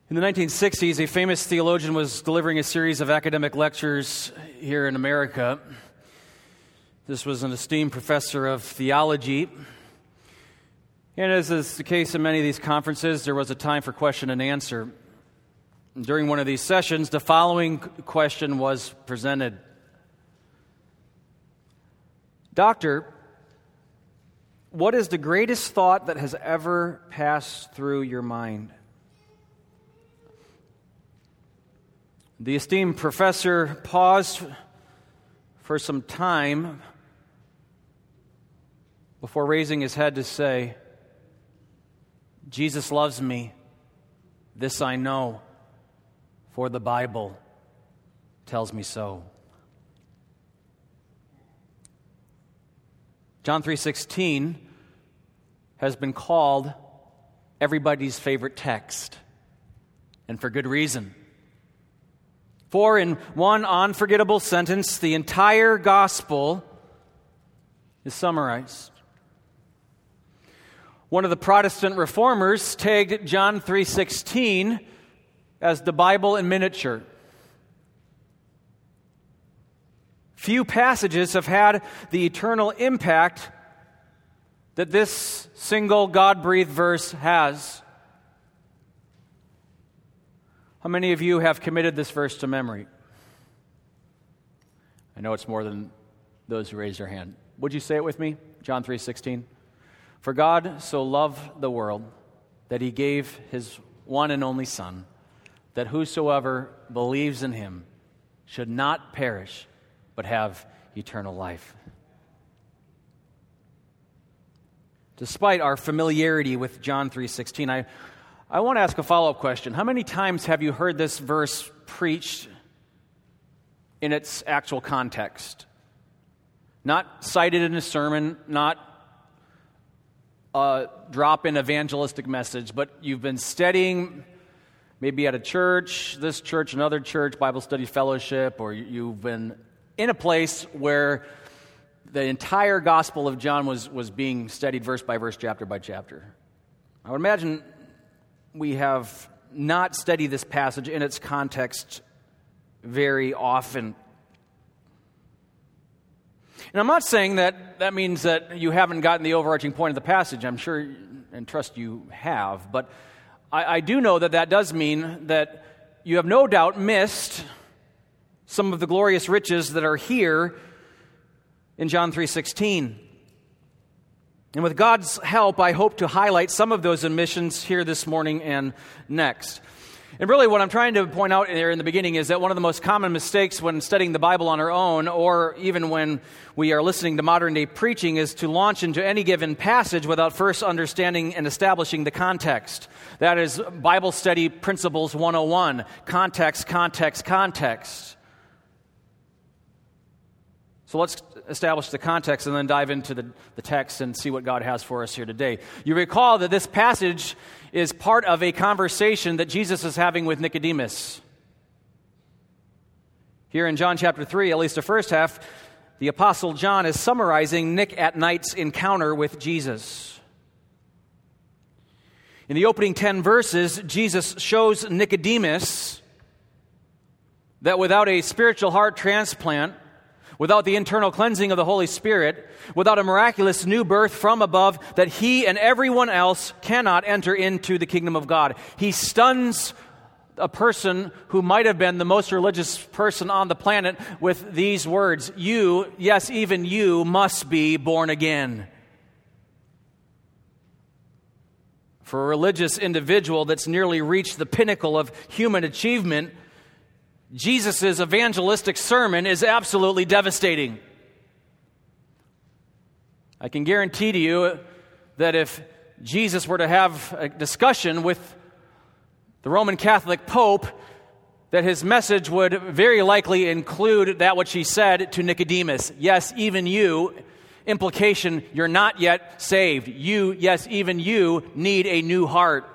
In the 1960s, a famous theologian was delivering a series of academic lectures here in America. This was an esteemed professor of theology. And as is the case in many of these conferences, there was a time for question and answer. During one of these sessions, the following question was presented. Doctor, what is the greatest thought that has ever passed through your mind? The esteemed professor paused for some time before raising his head to say, Jesus loves me. This I know, for the Bible tells me so. John 3:16 has been called everybody's favorite text, and for good reason. For in one unforgettable sentence, the entire gospel is summarized. One of the Protestant reformers tagged John 3:16 as the Bible in miniature. Few passages have had the eternal impact that this single God-breathed verse has. How many of you have committed this verse to memory? I know it's more than those who raised their hand. Would you say it with me? John 3:16. For God so loved the world that he gave his one and only Son, that whosoever believes in him should not perish, but have eternal life. Despite our familiarity with John 3:16, I want to ask a follow-up question. How many times have you heard this verse preached in its actual context? Not cited in a sermon, not a drop-in evangelistic message, but you've been studying maybe at a church, this church, another church, Bible study fellowship, or you've been in a place where the entire Gospel of John was being studied verse by verse, chapter by chapter. I would imagine we have not studied this passage in its context very often. And I'm not saying that means that you haven't gotten the overarching point of the passage. I'm sure and trust you have. But I do know that does mean that you have no doubt missed some of the glorious riches that are here in John 3:16. And with God's help, I hope to highlight some of those omissions here this morning and next. And really what I'm trying to point out there in the beginning is that one of the most common mistakes when studying the Bible on our own, or even when we are listening to modern-day preaching, is to launch into any given passage without first understanding and establishing the context. That is Bible Study Principles 101, context, context, context. So let's establish the context and then dive into the text and see what God has for us here today. You recall that this passage is part of a conversation that Jesus is having with Nicodemus. Here in John chapter 3, at least the first half, the Apostle John is summarizing Nick at Night's encounter with Jesus. In the opening 10 verses, Jesus shows Nicodemus that without a spiritual heart transplant, without the internal cleansing of the Holy Spirit, without a miraculous new birth from above, that he and everyone else cannot enter into the kingdom of God. He stuns a person who might have been the most religious person on the planet with these words, "You, yes, even you, must be born again." For a religious individual that's nearly reached the pinnacle of human achievement, Jesus' evangelistic sermon is absolutely devastating. I can guarantee to you that if Jesus were to have a discussion with the Roman Catholic Pope, that his message would very likely include that which he said to Nicodemus. Yes, even you, implication, you're not yet saved. You, yes, even you, need a new heart.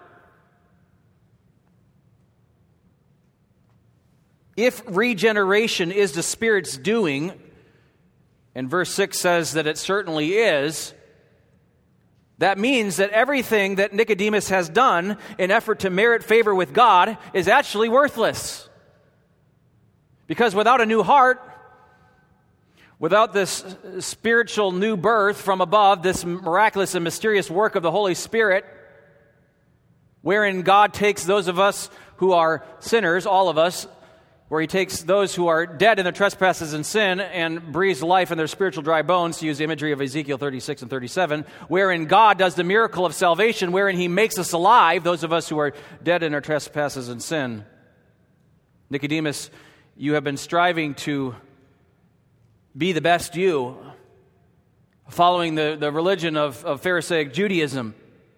If regeneration is the Spirit's doing, and verse 6 says that it certainly is, that means that everything that Nicodemus has done in effort to merit favor with God is actually worthless. Because without a new heart, without this spiritual new birth from above, this miraculous and mysterious work of the Holy Spirit, wherein God takes those of us who are sinners, all of us, where he takes those who are dead in their trespasses and sin and breathes life in their spiritual dry bones, to use the imagery of Ezekiel 36 and 37, wherein God does the miracle of salvation, wherein he makes us alive, those of us who are dead in our trespasses and sin. Nicodemus, you have been striving to be the best you, following the religion of Pharisaic Judaism.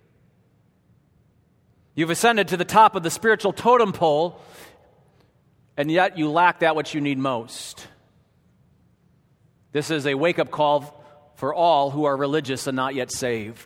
You've ascended to the top of the spiritual totem pole, and yet you lack that which you need most. This is a wake-up call for all who are religious and not yet saved.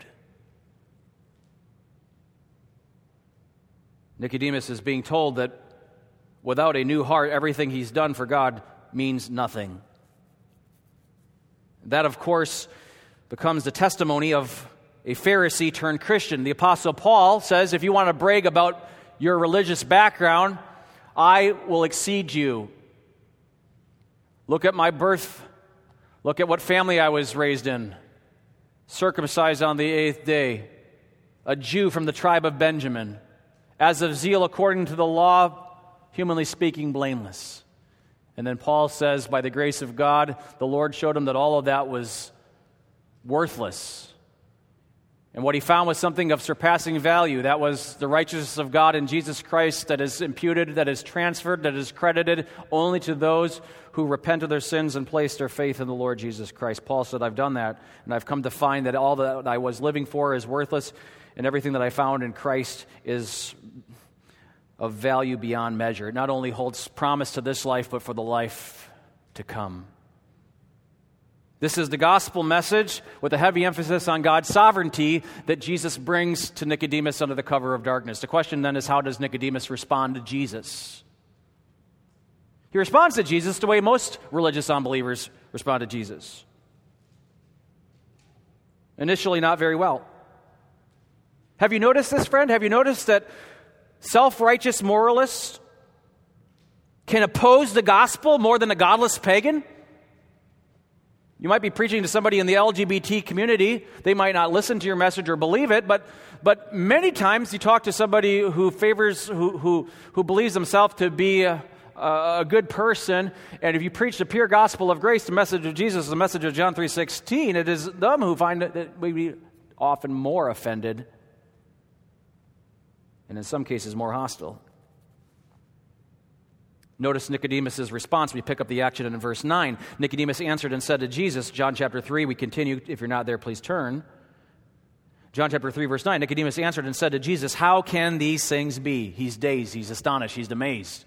Nicodemus is being told that without a new heart, everything he's done for God means nothing. That, of course, becomes the testimony of a Pharisee turned Christian. The Apostle Paul says, if you want to brag about your religious background, I will exceed you. Look at my birth. Look at what family I was raised in. Circumcised on the 8th day. A Jew from the tribe of Benjamin. As of zeal according to the law, humanly speaking, blameless. And then Paul says, by the grace of God, the Lord showed him that all of that was worthless. And what he found was something of surpassing value. That was the righteousness of God in Jesus Christ that is imputed, that is transferred, that is credited only to those who repent of their sins and place their faith in the Lord Jesus Christ. Paul said, I've done that, and I've come to find that all that I was living for is worthless, and everything that I found in Christ is of value beyond measure. It not only holds promise to this life, but for the life to come. This is the gospel message with a heavy emphasis on God's sovereignty that Jesus brings to Nicodemus under the cover of darkness. The question then is, how does Nicodemus respond to Jesus? He responds to Jesus the way most religious unbelievers respond to Jesus. Initially, not very well. Have you noticed this, friend? Have you noticed that self-righteous moralists can oppose the gospel more than a godless pagan? You might be preaching to somebody in the LGBT community. They might not listen to your message or believe it, but many times you talk to somebody who believes himself to be a good person, and if you preach the pure gospel of grace, the message of Jesus, the message of John 3:16, it is them who find that we be often more offended, and in some cases more hostile. Notice Nicodemus' response. We pick up the action in verse 9. Nicodemus answered and said to Jesus, John chapter 3, we continue. If you're not there, please turn. John chapter 3, verse 9. Nicodemus answered and said to Jesus, how can these things be? He's dazed, he's astonished, he's amazed.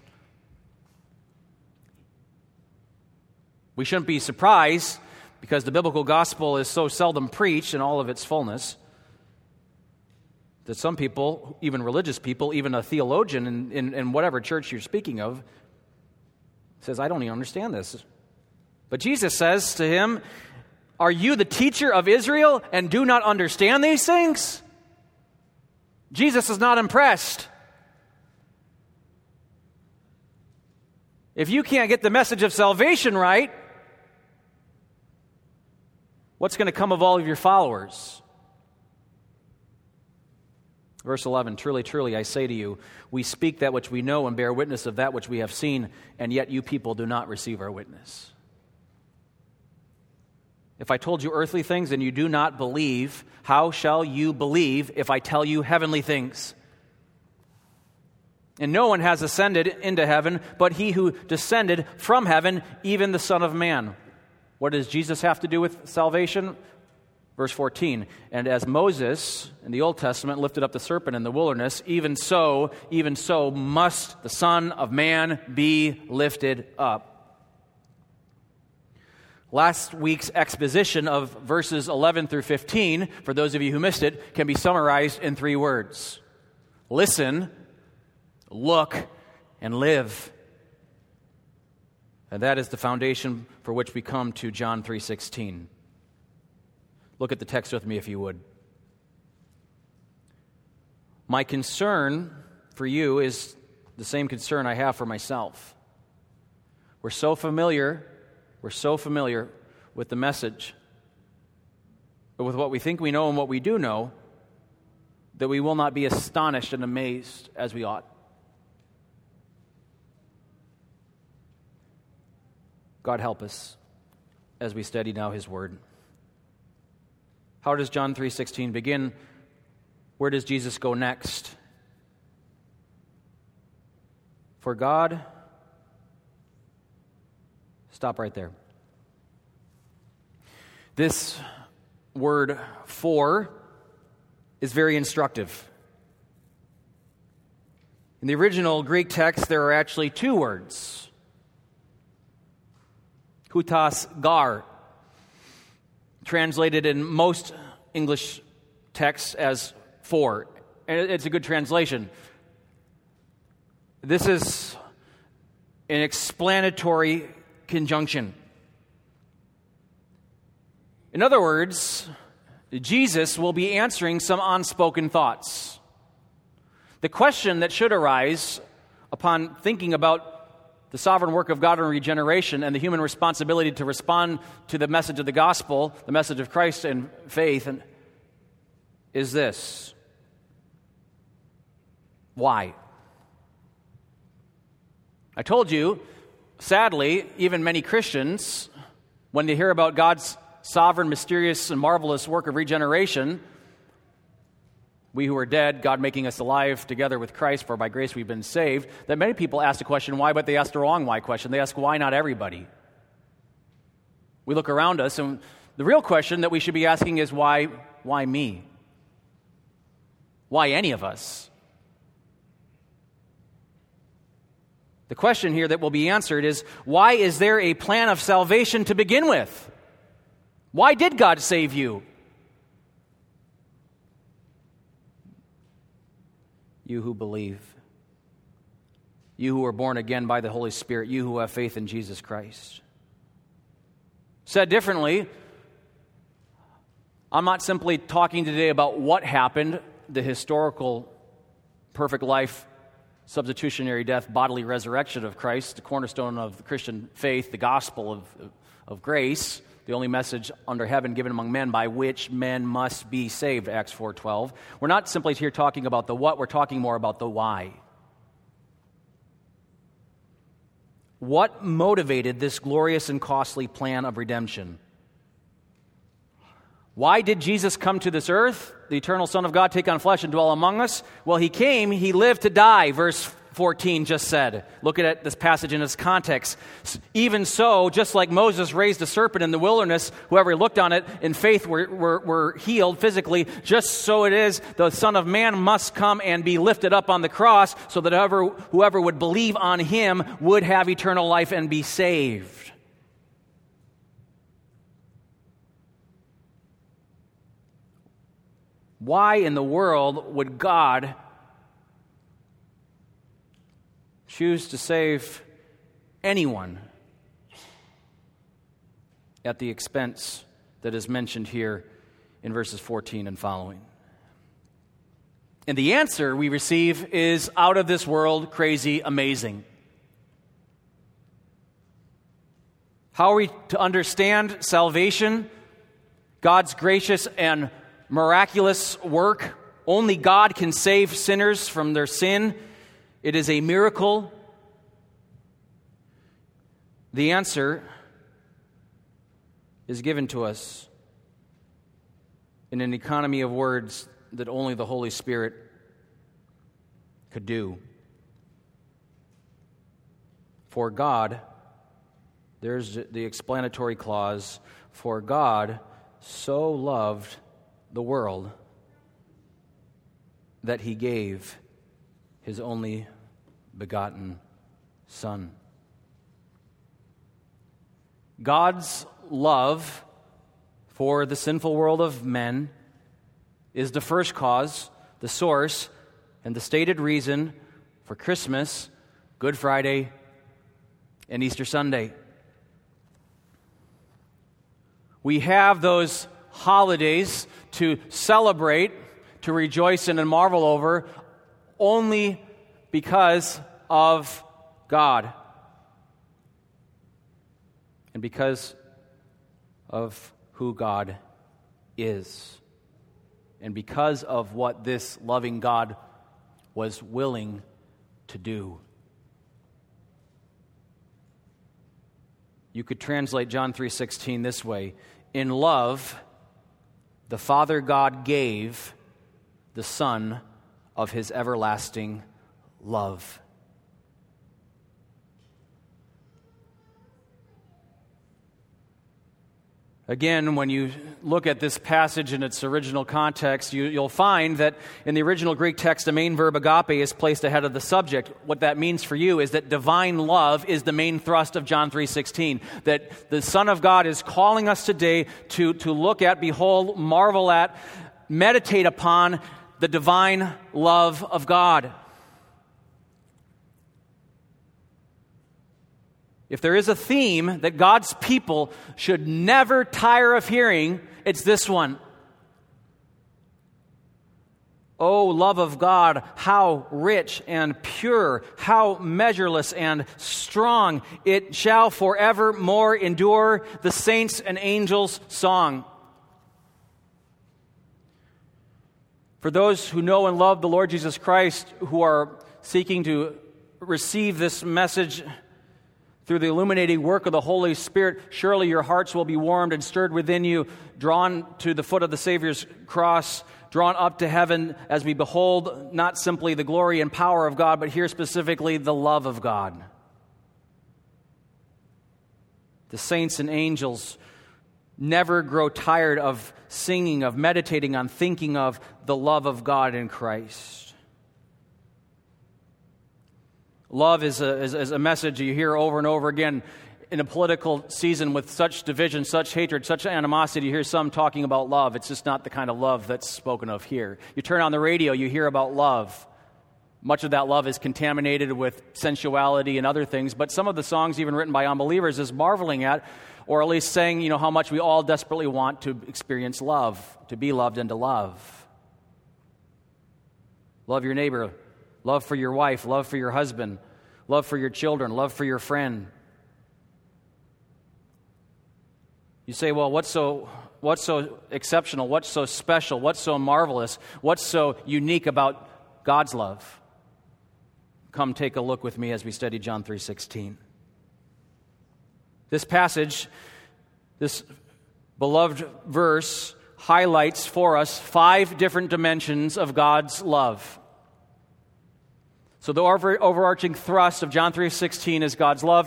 We shouldn't be surprised because the biblical gospel is so seldom preached in all of its fullness that some people, even religious people, even a theologian in whatever church you're speaking of, says, I don't even understand this. But Jesus says to him, are you the teacher of Israel and do not understand these things? Jesus is not impressed. If you can't get the message of salvation right, what's going to come of all of your followers? Verse 11, truly, truly, I say to you, we speak that which we know and bear witness of that which we have seen, and yet you people do not receive our witness. If I told you earthly things and you do not believe, how shall you believe if I tell you heavenly things? And no one has ascended into heaven but he who descended from heaven, even the Son of Man. What does Jesus have to do with salvation? Verse 14, and as Moses in the Old Testament lifted up the serpent in the wilderness, even so must the Son of Man be lifted up. Last week's exposition of verses 11 through 15, for those of you who missed it, can be summarized in 3 words. Listen, look, and live. And that is the foundation for which we come to John 3:16. Look at the text with me if you would. My concern for you is the same concern I have for myself. We're so familiar with the message, but with what we think we know and what we do know, that we will not be astonished and amazed as we ought. God help us as we study now His Word. How does John 3:16 begin? Where does Jesus go next? For God, stop right there. This word "for" is very instructive. In the original Greek text, there are actually two words. Hutas gar, translated in most English texts as "for." And it's a good translation. This is an explanatory conjunction. In other words, Jesus will be answering some unspoken thoughts. The question that should arise upon thinking about the sovereign work of God in regeneration and the human responsibility to respond to the message of the gospel, the message of Christ and faith, is this: why? I told you, sadly, even many Christians, when they hear about God's sovereign, mysterious, and marvelous work of regeneration, we who are dead, God making us alive together with Christ, for by grace we've been saved, that many people ask the question, why, but they ask the wrong why question. They ask, why not everybody? We look around us, and the real question that we should be asking is, why me? Why any of us? The question here that will be answered is, why is there a plan of salvation to begin with? Why did God save you? You who believe, you who are born again by the Holy Spirit, you who have faith in Jesus Christ. Said differently, I'm not simply talking today about what happened, the historical perfect life, substitutionary death, bodily resurrection of Christ, the cornerstone of the Christian faith, the gospel of grace, the only message under heaven given among men by which men must be saved, Acts 4:12. We're not simply here talking about the what, we're talking more about the why. What motivated this glorious and costly plan of redemption? Why did Jesus come to this earth, the eternal Son of God, take on flesh and dwell among us? Well, He came, He lived to die, verse 14 just said. Look at this passage in its context. Even so, just like Moses raised a serpent in the wilderness, whoever looked on it in faith were healed physically, just so it is, the Son of Man must come and be lifted up on the cross so that whoever would believe on Him would have eternal life and be saved. Why in the world would God choose to save anyone at the expense that is mentioned here in verses 14 and following? And the answer we receive is out of this world, crazy, amazing. How are we to understand salvation, God's gracious and miraculous work? Only God can save sinners from their sin. It is a miracle. The answer is given to us in an economy of words that only the Holy Spirit could do. For God, there's the explanatory clause, for God so loved the world that He gave His only begotten Son. God's love for the sinful world of men is the first cause, the source, and the stated reason for Christmas, Good Friday, and Easter Sunday. We have those holidays to celebrate, to rejoice in and marvel over only because of God and because of who God is and because of what this loving God was willing to do. You could translate John 3:16 this way: in love, the Father God gave the Son of His everlasting love. Again, when you look at this passage in its original context, you'll find that in the original Greek text, the main verb agape is placed ahead of the subject. What that means for you is that divine love is the main thrust of John 3:16. That the Son of God is calling us today to look at, behold, marvel at, meditate upon the divine love of God. If there is a theme that God's people should never tire of hearing, it's this one. Oh, love of God, how rich and pure, how measureless and strong. It shall forevermore endure, the saints' and angels' song. For those who know and love the Lord Jesus Christ, who are seeking to receive this message through the illuminating work of the Holy Spirit, surely your hearts will be warmed and stirred within you, drawn to the foot of the Savior's cross, drawn up to heaven as we behold not simply the glory and power of God, but here specifically the love of God. The saints and angels never grow tired of singing, of meditating on, thinking of the love of God in Christ. Love is a message you hear over and over again in a political season with such division, such hatred, such animosity. You hear some talking about love. It's just not the kind of love that's spoken of here. You turn on the radio, you hear about love. Much of that love is contaminated with sensuality and other things, but some of the songs even written by unbelievers is marveling at, or at least saying, how much we all desperately want to experience love, to be loved and to love. Love your neighbor. Love for your wife, love for your husband, love for your children, love for your friend. You say, well, what's so exceptional? What's so special? What's so marvelous? What's so unique about God's love? Come take a look with me as we study John 3:16. This passage, this beloved verse, highlights for us 5 different dimensions of God's love. So the overarching thrust of John 3:16 is God's love.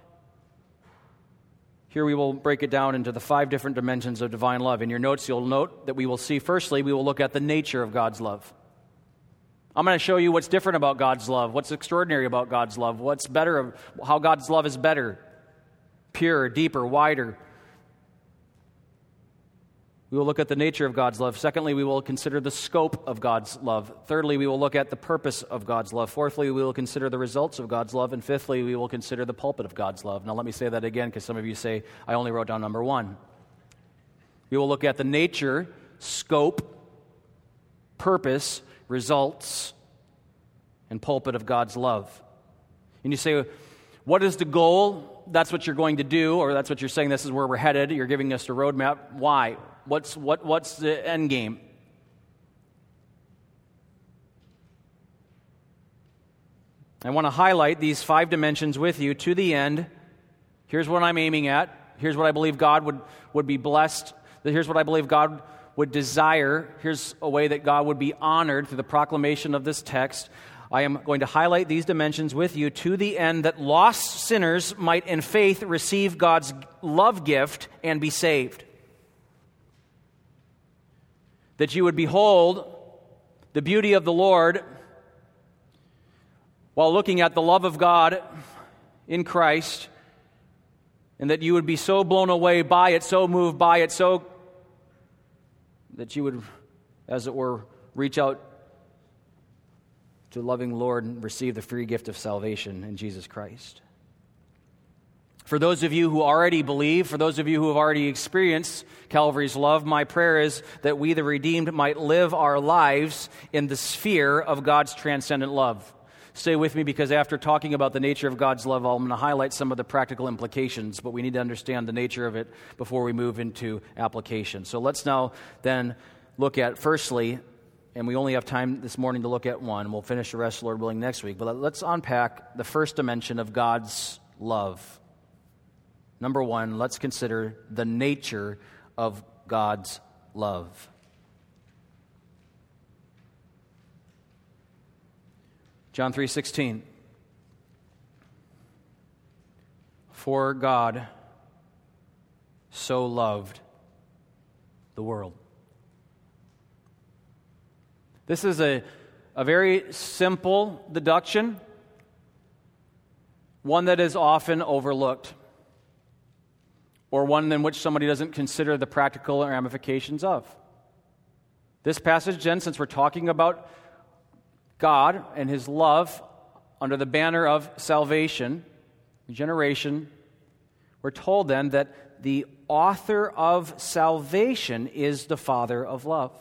Here we will break it down into the 5 different dimensions of divine love. In your notes, you'll note that we will see, firstly, we will look at the nature of God's love. I'm going to show you what's different about God's love, what's extraordinary about God's love, what's better, how God's love is better, purer, deeper, wider. We will look at the nature of God's love. Secondly, we will consider the scope of God's love. Thirdly, we will look at the purpose of God's love. Fourthly, we will consider the results of God's love. And fifthly, we will consider the pulpit of God's love. Now let me say that again, because some of you say, I only wrote down number 1. We will look at the nature, scope, purpose, results, and pulpit of God's love. And you say, what is the goal? That's what you're going to do, or that's what you're saying, this is where we're headed. You're giving us a roadmap. Why? What's the end game? I want to highlight these 5 dimensions with you to the end. Here's what I'm aiming at. Here's what I believe God would be blessed. Here's what I believe God would desire. Here's a way that God would be honored through the proclamation of this text. I am going to highlight these dimensions with you to the end that lost sinners might in faith receive God's love gift and be saved. That you would behold the beauty of the Lord while looking at the love of God in Christ, and that you would be so blown away by it, so moved by it, so that you would, as it were, reach out to the loving Lord and receive the free gift of salvation in Jesus Christ. For those of you who already believe, for those of you who have already experienced Calvary's love, my prayer is that we, the redeemed, might live our lives in the sphere of God's transcendent love. Stay with me, because after talking about the nature of God's love, I'm going to highlight some of the practical implications, but we need to understand the nature of it before we move into application. So let's now then look at, firstly, and we only have time this morning to look at one. We'll finish the rest, Lord willing, next week. But let's unpack the first dimension of God's love. Number one, let's consider the nature of God's love. John 3:16. For God so loved the world. This is a very simple deduction, one that is often overlooked, or one in which somebody doesn't consider the practical ramifications of. This passage, then, since we're talking about God and His love under the banner of salvation, regeneration, we're told then that the author of salvation is the Father of love.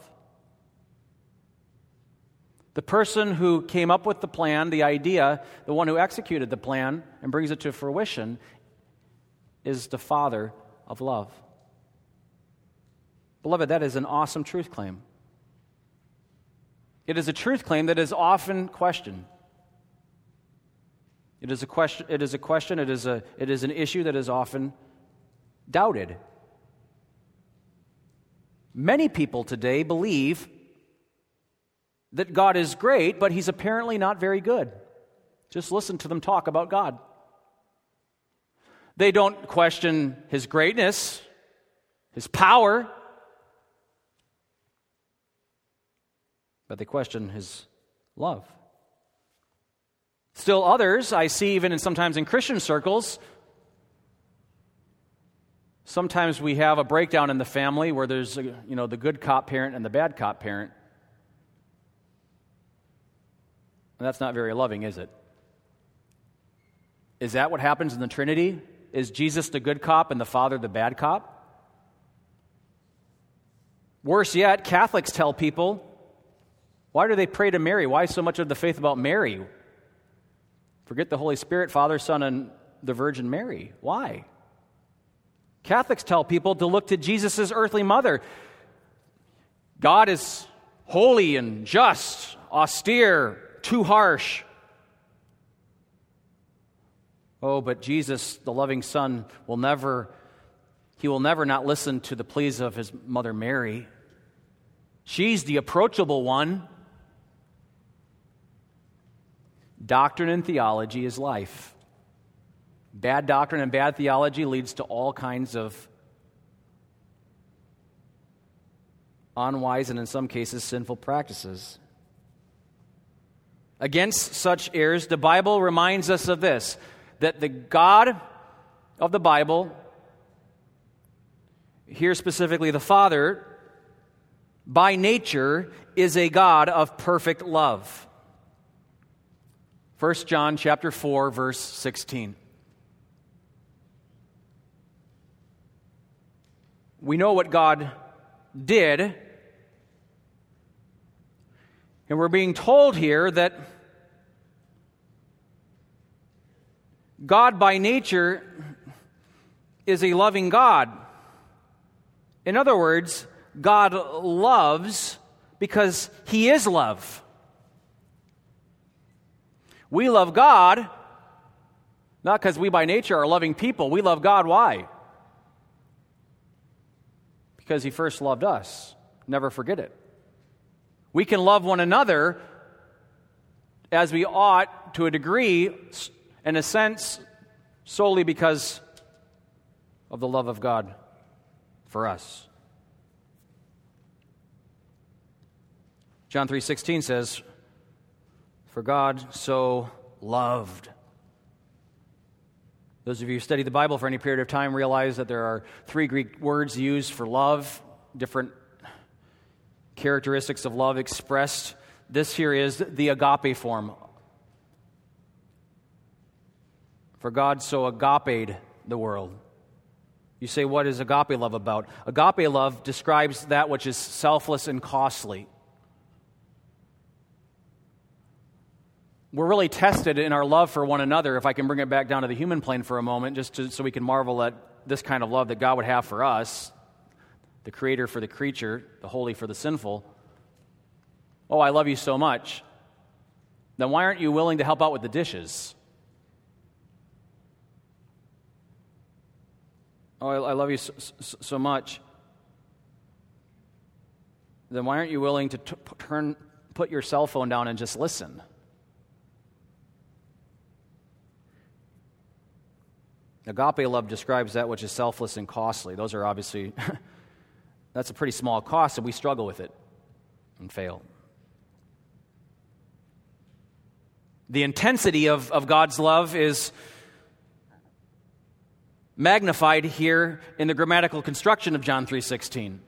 The person who came up with the plan, the idea, the one who executed the plan and brings it to fruition, is the Father of love. Beloved, that is an awesome truth claim. It is a truth claim that is often questioned. It is an issue that is often doubted. Many people today believe that God is great, but He's apparently not very good. Just listen to them talk about God. They don't question His greatness, His power, but they question His love. Still others, I see even sometimes in Christian circles, sometimes we have a breakdown in the family where there's the good cop parent and the bad cop parent. And that's not very loving, is it? Is that what happens in the Trinity? Is Jesus the good cop and the Father the bad cop? Worse yet, Catholics tell people, why do they pray to Mary? Why so much of the faith about Mary? Forget the Holy Spirit, Father, Son, and the Virgin Mary. Why? Catholics tell people to look to Jesus' earthly mother. God is holy and just, austere, too harsh. Oh, but Jesus, the loving Son, will never not listen to the pleas of His mother Mary. She's the approachable one. Doctrine and theology is life. Bad doctrine and bad theology leads to all kinds of unwise and in some cases sinful practices. Against such errors, the Bible reminds us of this, that the God of the Bible, here specifically the Father, by nature is a God of perfect love. 1 John chapter 4, verse 16. We know what God did, and we're being told here that God by nature is a loving God. In other words, God loves because He is love. We love God not because we by nature are loving people. We love God, why? Because He first loved us. Never forget it. We can love one another as we ought to a degree, in a sense, solely because of the love of God for us. John 3:16 says, "For God so loved." Those of you who study the Bible for any period of time realize that there are 3 Greek words used for love, different characteristics of love expressed. This here is the agape form. For God so agaped the world. You say, what is agape love about? Agape love describes that which is selfless and costly. We're really tested in our love for one another, if I can bring it back down to the human plane for a moment, so we can marvel at this kind of love that God would have for us, the creator for the creature, the holy for the sinful. Oh, I love you so much. Then why aren't you willing to help out with the dishes? Oh, I love you so much. Then why aren't you willing to put your cell phone down and just listen? Agape love describes that which is selfless and costly. Those are obviously, that's a pretty small cost, and we struggle with it and fail. The intensity of God's love is magnified here in the grammatical construction of John 3:16.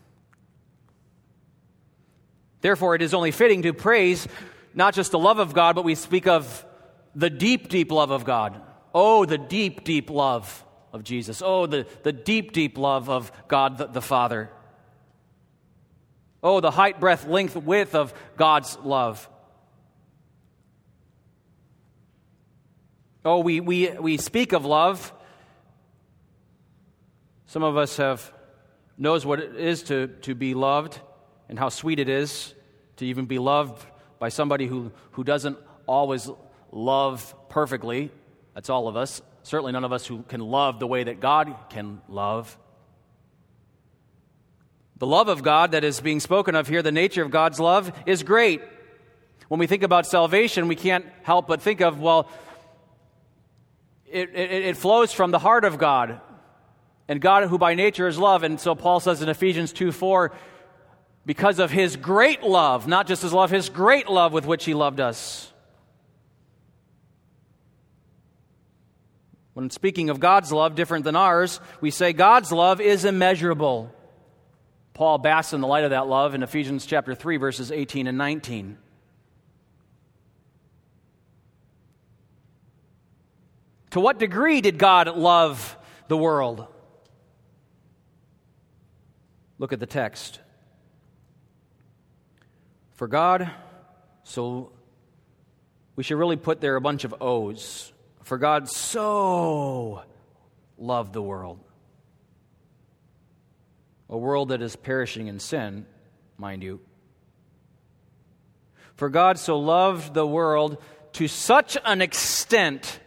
Therefore, it is only fitting to praise not just the love of God, but we speak of the deep, deep love of God. Oh, the deep, deep love of Jesus. Oh, the deep, deep love of God the Father. Oh, the height, breadth, length, width of God's love. Oh, we speak of love. Some of us knows what it is to be loved and how sweet it is to even be loved by somebody who doesn't always love perfectly. That's all of us. Certainly none of us who can love the way that God can love. The love of God that is being spoken of here, the nature of God's love, is great. When we think about salvation, we can't help but think of, well, it flows from the heart of God. And God, who by nature is love. And so Paul says in Ephesians 2:4, because of his great love, not just his love, his great love with which he loved us. When speaking of God's love, different than ours, we say God's love is immeasurable. Paul basks in the light of that love in Ephesians chapter 3, verses 18 and 19. To what degree did God love the world? Look at the text. For God, so we should really put there a bunch of O's. For God so loved the world. A world that is perishing in sin, mind you. For God so loved the world to such an extent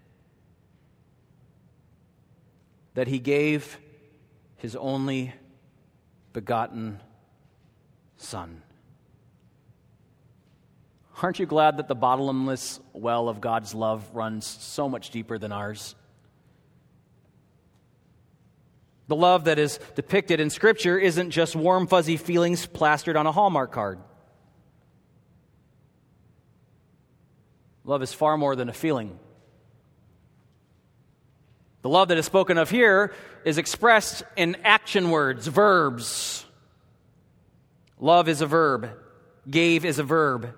that he gave his only begotten Son. Aren't you glad that the bottomless well of God's love runs so much deeper than ours? The love that is depicted in Scripture isn't just warm, fuzzy feelings plastered on a Hallmark card. Love is far more than a feeling. The love that is spoken of here is expressed in action words, verbs. Love is a verb. Gave is a verb.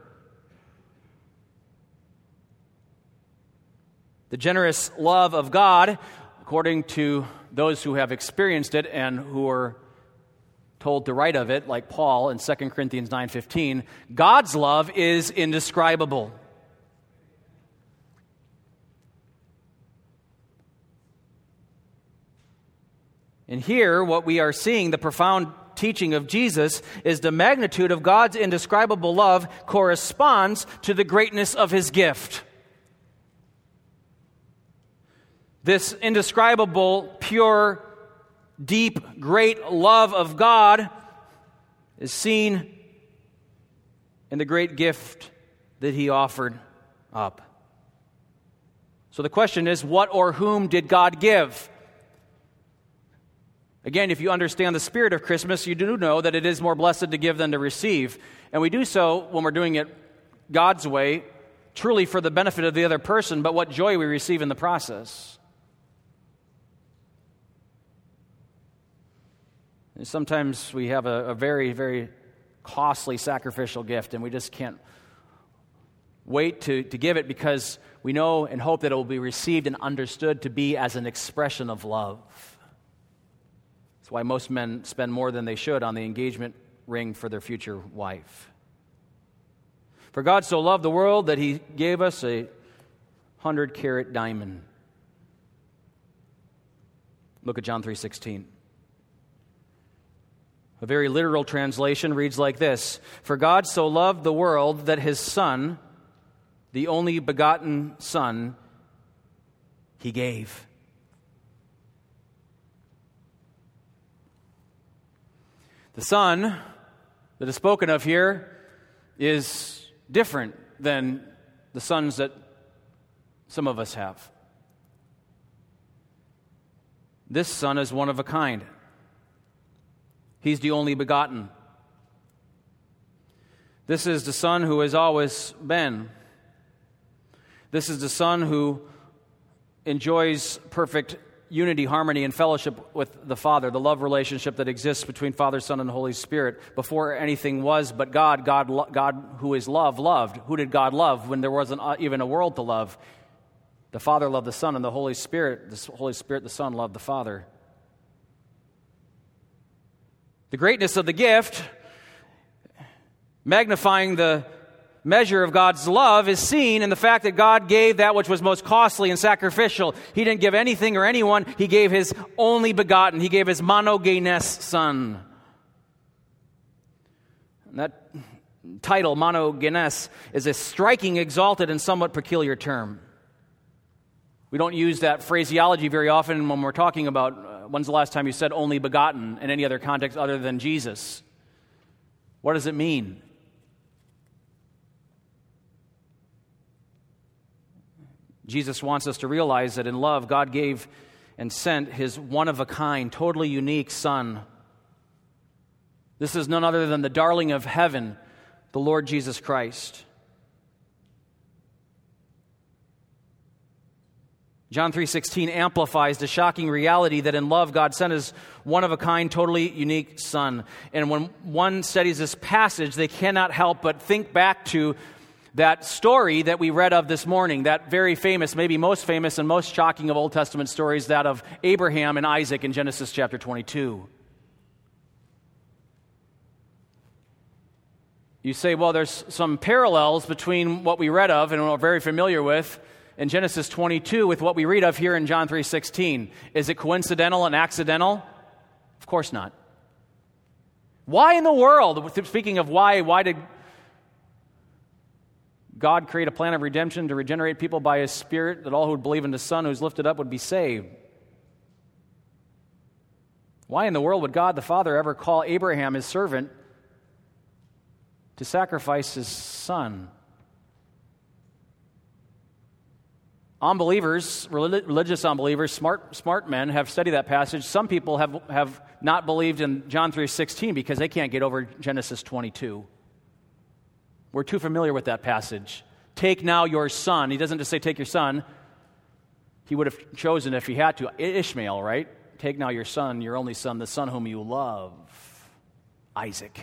The generous love of God, according to those who have experienced it and who are told to write of it, like Paul in 2 Corinthians 9:15, God's love is indescribable. And here, what we are seeing, the profound teaching of Jesus, is the magnitude of God's indescribable love corresponds to the greatness of his gift. This indescribable, pure, deep, great love of God is seen in the great gift that he offered up. So the question is, what or whom did God give? Again, if you understand the spirit of Christmas, you do know that it is more blessed to give than to receive. And we do so when we're doing it God's way, truly for the benefit of the other person, but what joy we receive in the process. And sometimes we have a very, very costly sacrificial gift, and we just can't wait to give it because we know and hope that it will be received and understood to be as an expression of love. That's why most men spend more than they should on the engagement ring for their future wife. For God so loved the world that he gave us a 100-carat diamond. Look at John 3:16. A very literal translation reads like this: For God so loved the world that his Son, the only begotten Son, he gave. The Son that is spoken of here is different than the sons that some of us have. This Son is one of a kind. He's the only begotten. This is the Son who has always been. This is the Son who enjoys perfect unity, harmony, and fellowship with the Father, the love relationship that exists between Father, Son, and Holy Spirit. Before anything was but God, God who is love, loved. Who did God love when there wasn't even a world to love? The Father loved the Son, and the Holy Spirit, the Son, loved the Father. The greatness of the gift, magnifying the measure of God's love, is seen in the fact that God gave that which was most costly and sacrificial. He didn't give anything or anyone. He gave his only begotten. He gave his monogenes Son. And that title, monogenes, is a striking, exalted, and somewhat peculiar term. We don't use that phraseology very often when we're talking about when's the last time you said only begotten in any other context other than Jesus. What does it mean? Jesus wants us to realize that in love, God gave and sent his one-of-a-kind, totally unique Son. This is none other than the darling of heaven, the Lord Jesus Christ. John 3:16 amplifies the shocking reality that in love God sent his one-of-a-kind, totally unique Son. And when one studies this passage, they cannot help but think back to that story that we read of this morning, that very famous, maybe most famous and most shocking of Old Testament stories, that of Abraham and Isaac in Genesis chapter 22. You say, well, there's some parallels between what we read of and what we're very familiar with in Genesis 22 with what we read of here in John 3:16. Is it coincidental and accidental? Of course not. Why in the world, speaking of why did God create a plan of redemption to regenerate people by his Spirit, that all who would believe in the Son who's lifted up would be saved? Why in the world would God the Father ever call Abraham his servant to sacrifice his son? Unbelievers, religious unbelievers, smart men have studied that passage. Some people have not believed in John 3:16 because they can't get over Genesis 22. We're too familiar with that passage. Take now your son. He doesn't just say take your son. He would have chosen, if he had to, Ishmael, right? Take now your son, your only son, the son whom you love, Isaac.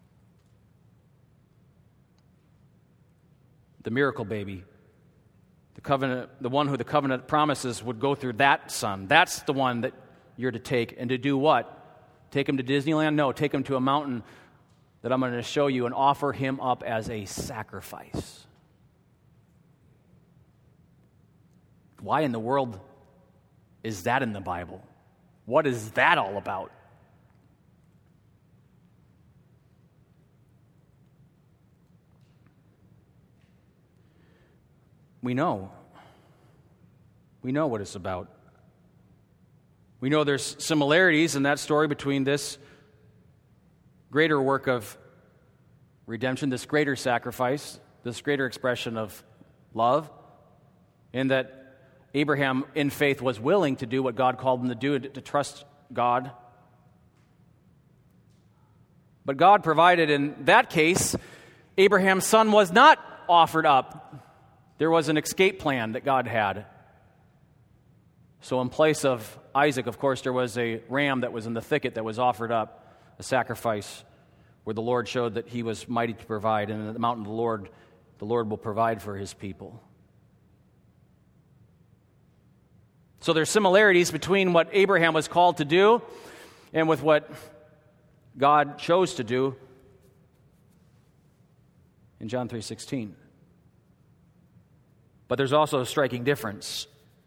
The miracle baby. The covenant, the one who the covenant promises would go through that son. That's the one that you're to take. And to do what? Take him to Disneyland? No, take him to a mountain that I'm going to show you and offer him up as a sacrifice. Why in the world is that in the Bible? What is that all about? We know. We know what it's about. We know there's similarities in that story between this greater work of redemption, this greater sacrifice, this greater expression of love, in that Abraham, in faith, was willing to do what God called him to do, to trust God. But God provided in that case, Abraham's son was not offered up. There was an escape plan that God had. So in place of Isaac, of course, there was a ram that was in the thicket that was offered up, a sacrifice where the Lord showed that he was mighty to provide. And the mountain of the Lord the Lord will provide for his people. So there's similarities between what Abraham was called to do and with what God chose to do in John 3:16. But there's also a striking difference.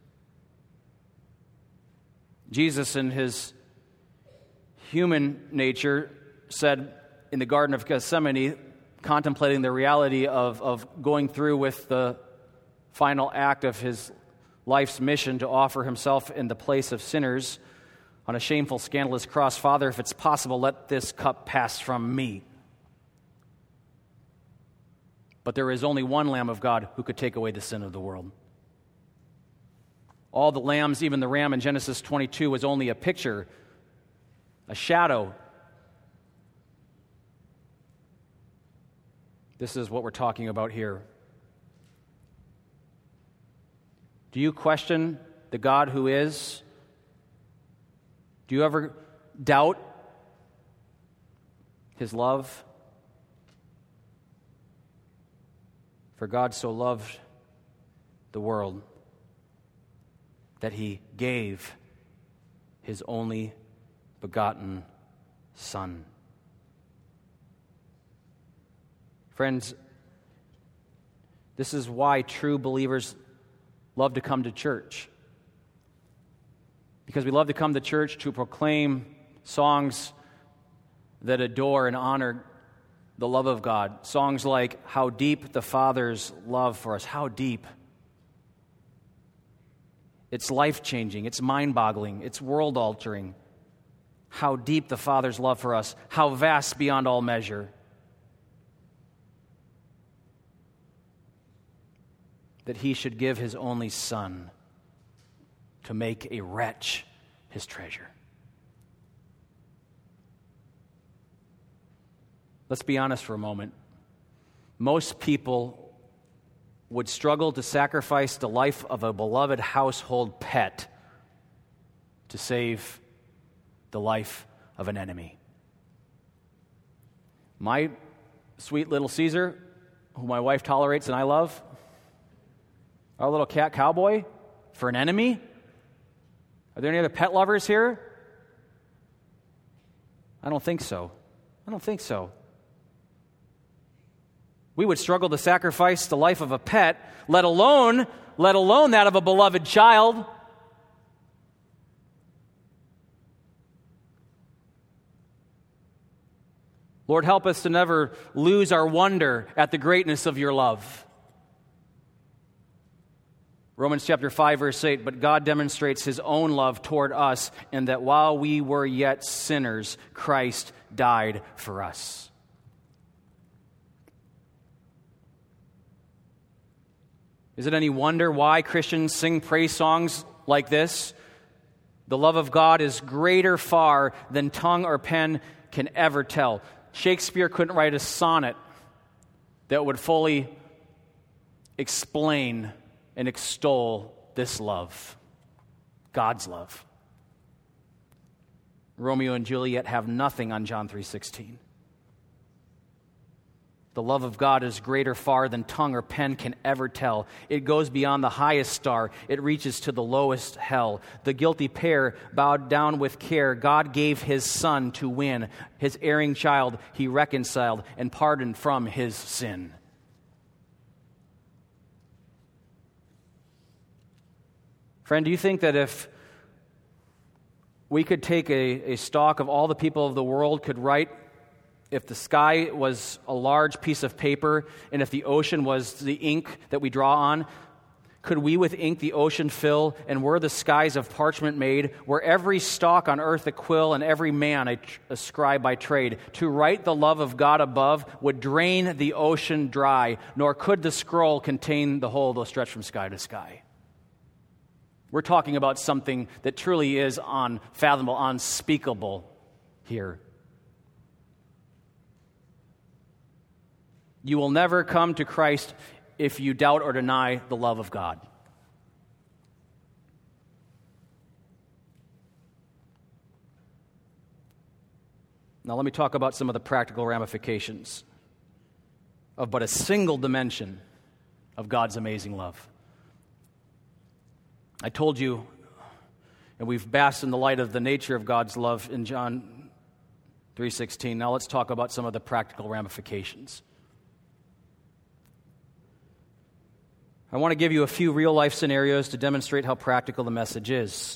Jesus, in his human nature, said in the Garden of Gethsemane, contemplating the reality of going through with the final act of his life's mission to offer himself in the place of sinners on a shameful, scandalous cross, "Father, if it's possible, let this cup pass from me. But there is only one Lamb of God who could take away the sin of the world." All the lambs, even the ram in Genesis 22, was only a picture, a shadow. This is what we're talking about here. Do you question the God who is? Do you ever doubt his love? For God so loved the world that he gave his only begotten Son. Friends, this is why true believers love to come to church. Because we love to come to church to proclaim songs that adore and honor the love of God. Songs like "How Deep the Father's Love for Us." How deep. It's life-changing. It's mind-boggling. It's world-altering. How deep the Father's love for us. How vast beyond all measure. That he should give his only Son to make a wretch his treasure. Let's be honest for a moment. Most people would struggle to sacrifice the life of a beloved household pet to save the life of an enemy. My sweet little Caesar, who my wife tolerates and I love, our little cat Cowboy, for an enemy? Are there any other pet lovers here? I don't think so. We would struggle to sacrifice the life of a pet, let alone that of a beloved child. Lord, help us to never lose our wonder at the greatness of your love. Romans chapter 5, verse 8, "But God demonstrates his own love toward us in that while we were yet sinners, Christ died for us." Is it any wonder why Christians sing praise songs like this? The love of God is greater far than tongue or pen can ever tell. Shakespeare couldn't write a sonnet that would fully explain and extol this love, God's love. Romeo and Juliet have nothing on John 3:16. The love of God is greater far than tongue or pen can ever tell. It goes beyond the highest star. It reaches to the lowest hell. The guilty pair bowed down with care. God gave his Son to win. His erring child he reconciled and pardoned from his sin. Friend, do you think that if we could take a stock of all the people of the world, could write, if the sky was a large piece of paper and if the ocean was the ink that we draw on, could we with ink the ocean fill, and were the skies of parchment made, were every stalk on earth a quill and every man a scribe by trade, to write the love of God above would drain the ocean dry, nor could the scroll contain the whole, though stretched from sky to sky. We're talking about something that truly is unfathomable, unspeakable here. You will never come to Christ if you doubt or deny the love of God. Now let me talk about some of the practical ramifications. of but a single dimension of God's amazing love. I told you, and we've basked in the light of the nature of God's love in John 3:16. Now let's talk about some of the practical ramifications. I want to give you a few real-life scenarios to demonstrate how practical the message is.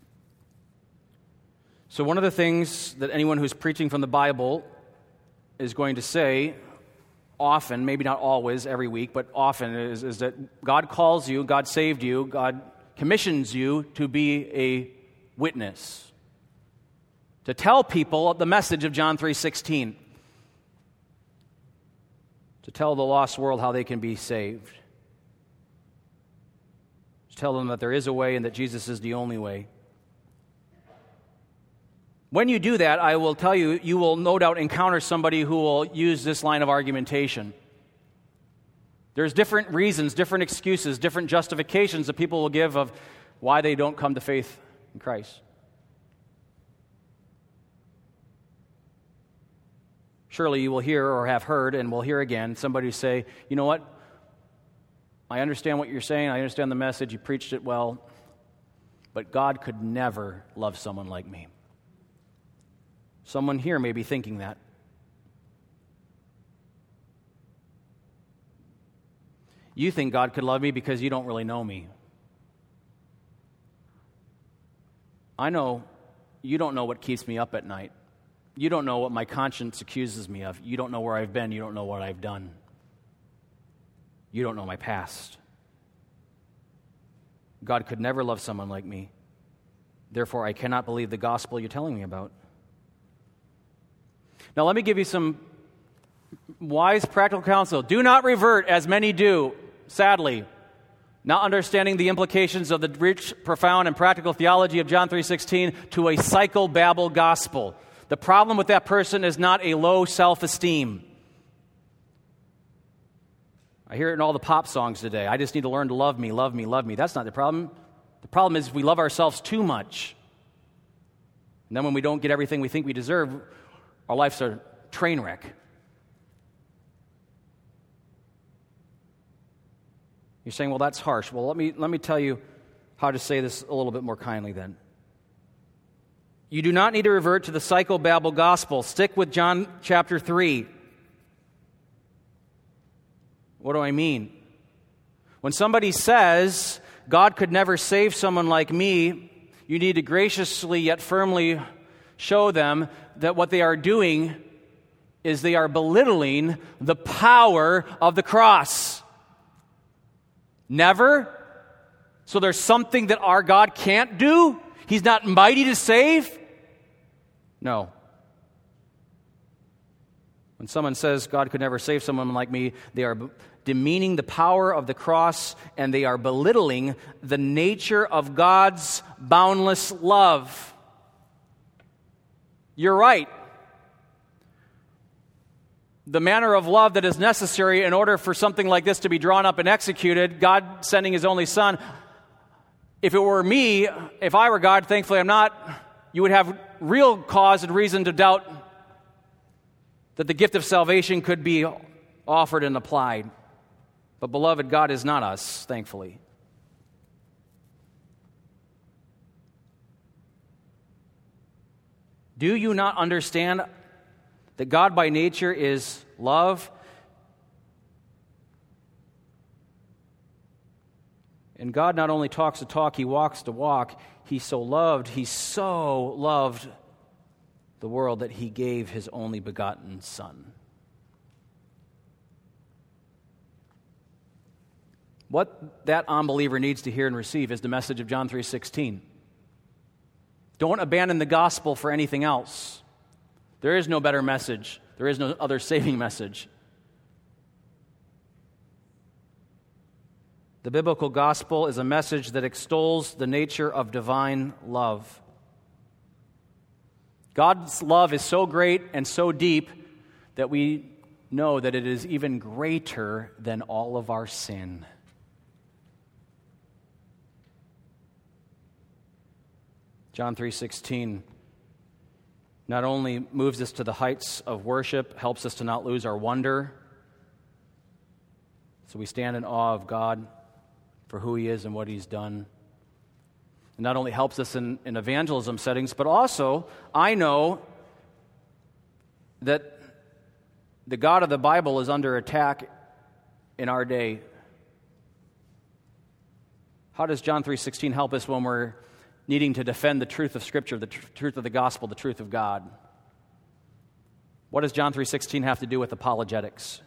So one of the things that anyone who's preaching from the Bible is going to say often, maybe not always, every week, but often, is that God calls you, God saved you, God commissions you to be a witness, to tell people the message of John 3:16, to tell the lost world how they can be saved, to tell them that there is a way and that Jesus is the only way. When you do that, I will tell you, you will no doubt encounter somebody who will use this line of argumentation. There's different reasons, different excuses, different justifications that people will give of why they don't come to faith in Christ. Surely you will hear or have heard and will hear again somebody say, you know what? I understand what you're saying. I understand the message. You preached it well. But God could never love someone like me. Someone here may be thinking that. You think God could love me because you don't really know me. I know you don't know what keeps me up at night. You don't know what my conscience accuses me of. You don't know where I've been. You don't know what I've done. You don't know my past. God could never love someone like me. Therefore, I cannot believe the gospel you're telling me about. Now, let me give you some wise practical counsel. Do not revert, as many do, sadly, not understanding the implications of the rich, profound, and practical theology of John 3:16 to a psychobabble gospel. The problem with that person is not a low self-esteem. I hear it in all the pop songs today. I just need to learn to love me, love me, love me. That's not the problem. The problem is we love ourselves too much. And then when we don't get everything we think we deserve, our life's a train wreck. You're saying, well, that's harsh. Well, let me tell you how to say this a little bit more kindly then. You do not need to revert to the psychobabble gospel. Stick with John chapter 3. What do I mean? When somebody says, God could never save someone like me, you need to graciously yet firmly show them that what they are doing is they are belittling the power of the cross. Never? So there's something that our God can't do? He's not mighty to save? No. When someone says God could never save someone like me, they are demeaning the power of the cross and they are belittling the nature of God's boundless love. You're right. The manner of love that is necessary in order for something like this to be drawn up and executed, God sending His only Son. If it were me, if I were God, thankfully I'm not, you would have real cause and reason to doubt that the gift of salvation could be offered and applied. But beloved, God is not us, thankfully. Do you not understand that God by nature is love? And God not only talks the talk, He walks the walk. He so loved the world that He gave His only begotten Son. What that unbeliever needs to hear and receive is the message of John 3:16. Don't abandon the gospel for anything else. There is no better message. There is no other saving message. The biblical gospel is a message that extols the nature of divine love. God's love is so great and so deep that we know that it is even greater than all of our sin. John 3:16 not only moves us to the heights of worship, helps us to not lose our wonder, So we stand in awe of God for who He is and what He's done. It not only helps us in evangelism settings, but also I know that the God of the Bible is under attack in our day. How does John 3:16 help us when we're needing to defend the truth of Scripture, the truth of the gospel, the truth of God? What does John 3:16 have to do with apologetics?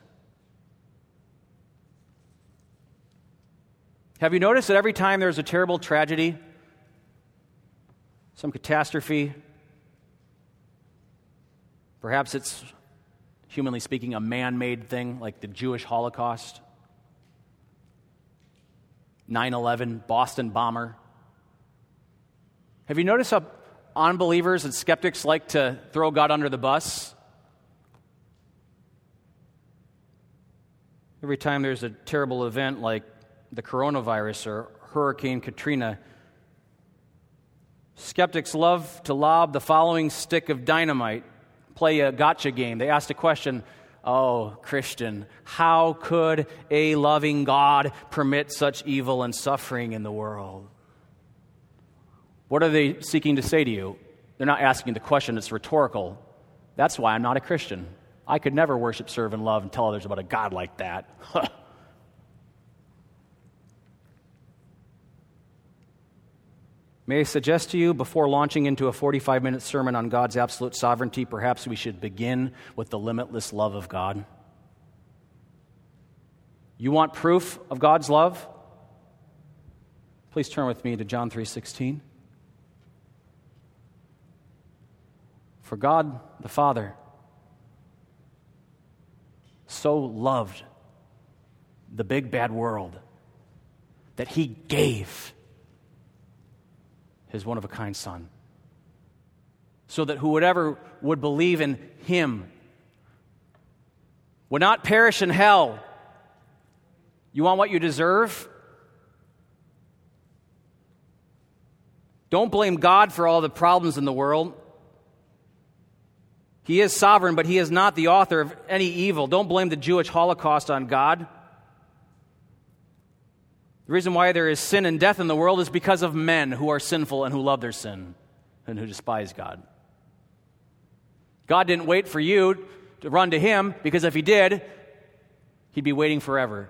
Have you noticed that every time there's a terrible tragedy, some catastrophe, perhaps it's, humanly speaking, a man-made thing like the Jewish Holocaust, 9/11, Boston bomber. Have you noticed how unbelievers and skeptics like to throw God under the bus? Every time there's a terrible event like the coronavirus or Hurricane Katrina, skeptics love to lob the following stick of dynamite, play a gotcha game. They ask the question, oh, Christian, how could a loving God permit such evil and suffering in the world? What are they seeking to say to you? They're not asking the question, it's rhetorical. That's why I'm not a Christian. I could never worship, serve, and love and tell others about a God like that. May I suggest to you, before launching into a 45-minute sermon on God's absolute sovereignty, perhaps we should begin with the limitless love of God. You want proof of God's love? Please turn with me to John 3:16. For God the Father so loved the big bad world that He gave His one-of-a-kind Son, so that whoever would believe in Him would not perish in hell. You want what you deserve? Don't blame God for all the problems in the world. He is sovereign, but He is not the author of any evil. Don't blame the Jewish Holocaust on God. The reason why there is sin and death in the world is because of men who are sinful and who love their sin and who despise God. God didn't wait for you to run to Him, because if He did, He'd be waiting forever.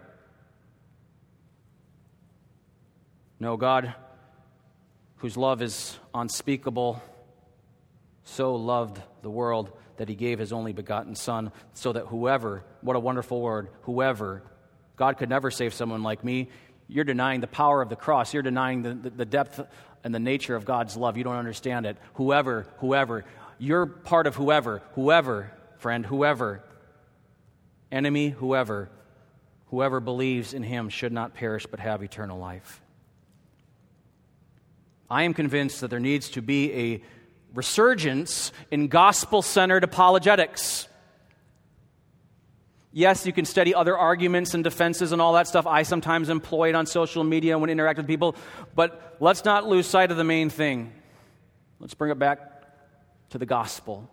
No, God, whose love is unspeakable, so loved the world that He gave His only begotten Son, so that whoever, what a wonderful word, whoever, God could never save someone like me. You're denying the power of the cross. You're denying the depth and the nature of God's love. You don't understand it. Whoever, you're part of whoever, friend, whoever, enemy, whoever believes in Him should not perish but have eternal life. I am convinced that there needs to be a resurgence in gospel-centered apologetics. Yes, you can study other arguments and defenses and all that stuff. I sometimes employ it on social media when I interact with people. But let's not lose sight of the main thing. Let's bring it back to the gospel.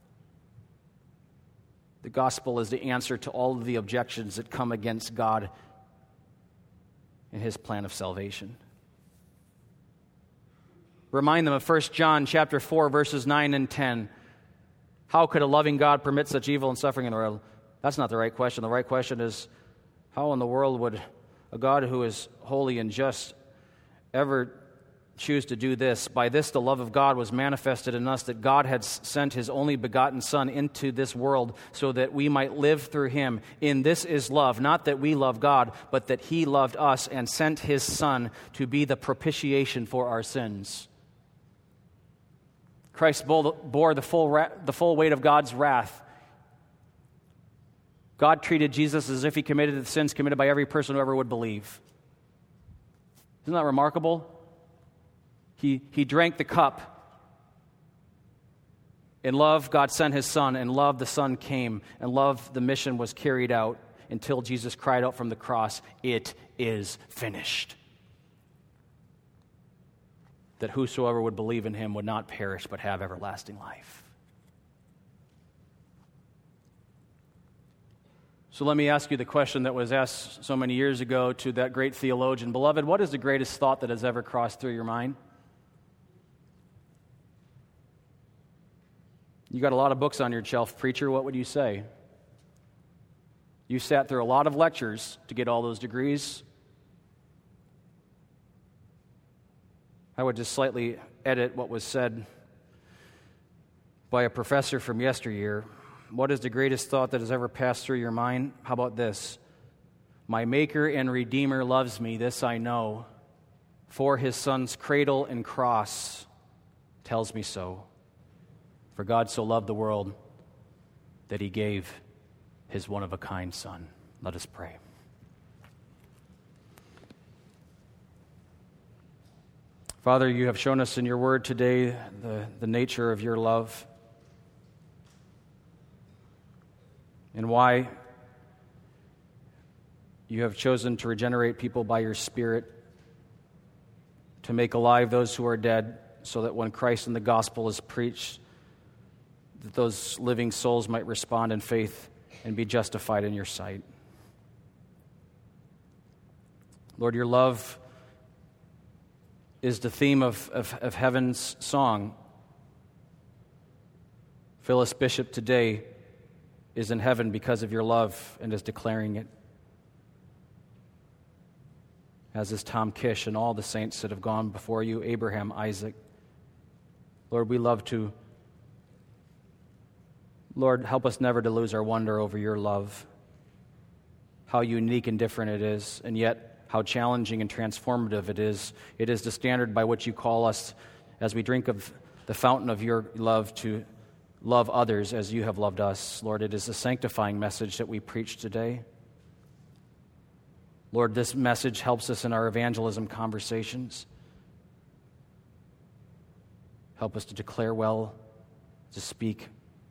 The gospel is the answer to all of the objections that come against God and His plan of salvation. Remind them of 1 John chapter 4, verses 9 and 10. How could a loving God permit such evil and suffering in the world? That's not the right question. The right question is, how in the world would a God who is holy and just ever choose to do this? By this the love of God was manifested in us, that God had sent His only begotten Son into this world so that we might live through Him. In this is love, not that we love God, but that He loved us and sent His Son to be the propitiation for our sins. Christ bore the full weight of God's wrath. God treated Jesus as if He committed the sins committed by every person who ever would believe. Isn't that remarkable? He drank the cup. In love, God sent His Son. In love, the Son came. In love, the mission was carried out until Jesus cried out from the cross, "It is finished." That whosoever would believe in Him would not perish but have everlasting life. So So let me ask you the question that was asked so many years ago to that great theologian. Beloved, what is the greatest thought that has ever crossed through your mind? You got a lot of books on your shelf, preacher. What would you say? You sat through a lot of lectures to get all those degrees. I would just slightly edit what was said by a professor from yesteryear. What is the greatest thought that has ever passed through your mind? How about this? My Maker and Redeemer loves me, this I know, for his Son's cradle and cross tells me so. For God so loved the world that he gave his one-of-a-kind Son. Let us pray. Father, you have shown us in your word today the nature of your love and why you have chosen to regenerate people by your Spirit, to make alive those who are dead, so that when Christ and the gospel is preached, that those living souls might respond in faith and be justified in your sight. Lord, your love is the theme of heaven's song. Phyllis Bishop today is in heaven because of your love and is declaring it, as is Tom Kish and all the saints that have gone before you, Abraham, Isaac. Lord, we love to, Lord, help us never to lose our wonder over your love, how unique and different it is, and yet how challenging and transformative it is. It is the standard by which you call us as we drink of the fountain of your love to love others as you have loved us. Lord, it is a sanctifying message that we preach today. Lord, this message helps us in our evangelism conversations. Help us to declare well, to speak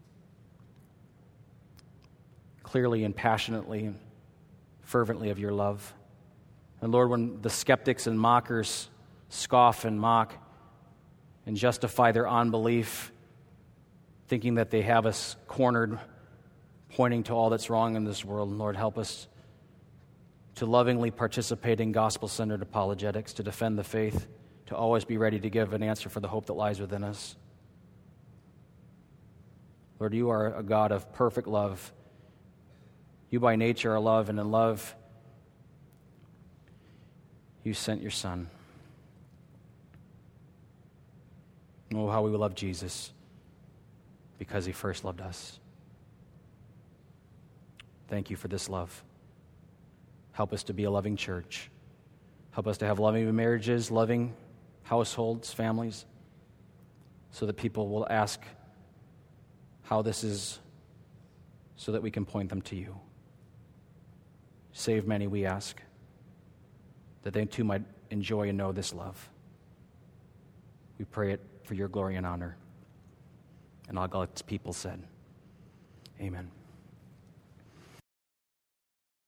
clearly and passionately and fervently of your love. And Lord, when the skeptics and mockers scoff and mock and justify their unbelief, thinking that they have us cornered, pointing to all that's wrong in this world, Lord, help us to lovingly participate in gospel-centered apologetics, to defend the faith, to always be ready to give an answer for the hope that lies within us. Lord, you are a God of perfect love. You by nature are love, and in love, you sent your Son. Oh, how we love Jesus because he first loved us. Thank you for this love. Help us to be a loving church. Help us to have loving marriages, loving households, families, so that people will ask how this is, so that we can point them to you. Save many, we ask, that they too might enjoy and know this love. We pray it for your glory and honor. And all God's people said, amen.